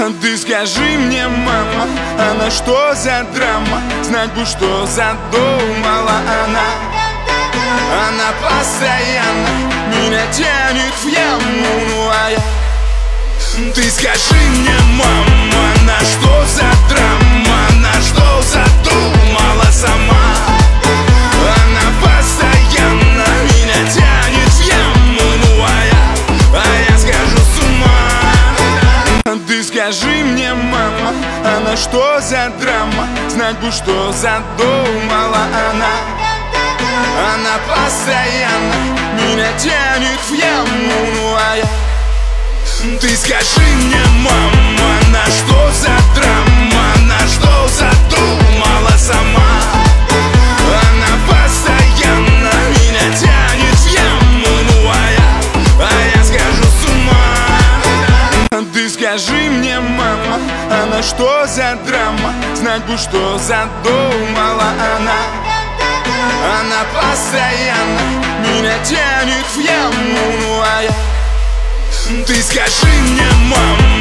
Ты скажи мне, мама, она что за драма? Знать бы, что задумала она. Она постоянно меня тянет в яму, ну а я... Ты скажи мне, мама, она что за драма? Она что задумала сама? Она постоянно меня тянет в яму, ну а я схожу с ума. Ты скажи мне, мама, она что за драма? Знать бы, что задумала она. Она постоянно меня тянет в яму, ну а я... Ты скажи мне, мама, она что за драма? Она что задумала сама? Она постоянно меня тянет в яму, ну а я схожу с ума. Ты скажи мне, мама, она что за драма? Знать бы, что задумала она. Она постоянно меня тянет в яму, ну а я... Ты скажи мне, мама.